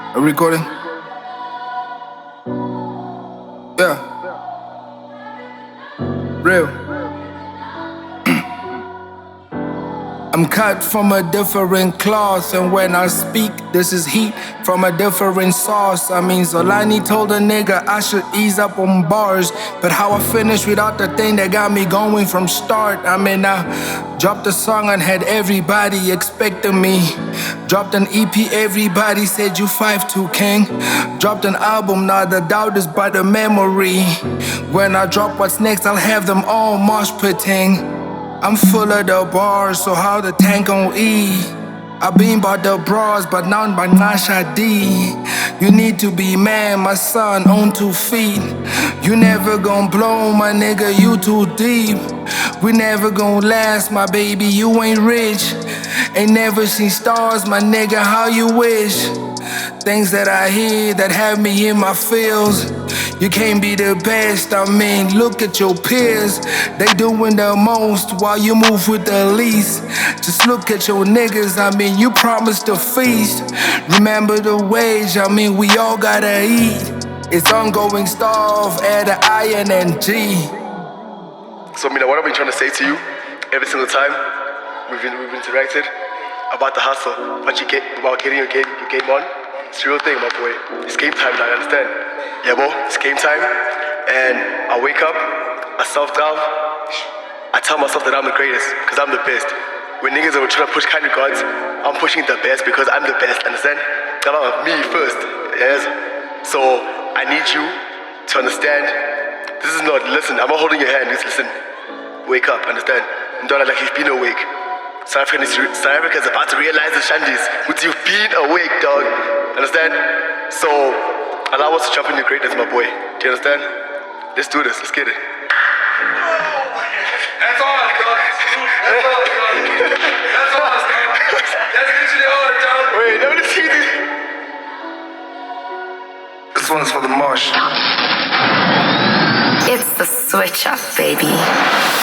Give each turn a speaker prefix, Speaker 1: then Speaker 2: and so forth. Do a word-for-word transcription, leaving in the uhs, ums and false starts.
Speaker 1: Are we recording? Yeah. Real. I'm cut from a different cloth, and when I speak, this is heat from a different sauce. I mean, Zolani told a nigga I should ease up on bars, but how I finish without the thing that got me going from start. I mean, I dropped a song and had everybody expecting me. Dropped an E P, everybody said you five two king. Dropped an album, now the doubt is by the memory. When I drop what's next, I'll have them all mosh pitting. I'm full of the bars, so how the tank gon' eat? I been bought the bras, but now by Nasha D. You need to be man, my son, on two feet. You never gon' blow, my nigga, you too deep. We never gon' last, my baby, you ain't rich. Ain't never seen stars, my nigga, how you wish? Things that I hear that have me in my feels. You can't be the best, I mean, look at your peers. They doing the most while you move with the least. Just look at your niggas, I mean, you promised to feast. Remember the wage, I mean, we all gotta eat. It's ongoing starve, add an I N and G.
Speaker 2: So, Mina, what I've been trying to say to you every single time we've, been, we've interacted about the hustle, but you get, about getting your game, your game on. It's a real thing, my boy. It's game time now, you understand? Yeah, bro, it's game time. And I wake up, I self-doubt. I tell myself that I'm the greatest, because I'm the best. When niggas are trying to push kind regards, I'm pushing the best because I'm the best, understand? Come on, me first, yes? So, I need you to understand. This is not, listen, I'm not holding your hand, just listen. Wake up, understand? And don't act like you've been awake. South Africa, is, South Africa is about to realize the shandies with you being awake, dog. Understand? So, allow us to jump in your greatness, my boy. Do you understand? Let's do this. Let's get it.
Speaker 3: That's all I got. That's all I got. That's all I got. That's literally all I got.
Speaker 2: Wait, let me see this.
Speaker 1: This one's for the marsh.
Speaker 4: It's the switch up, baby.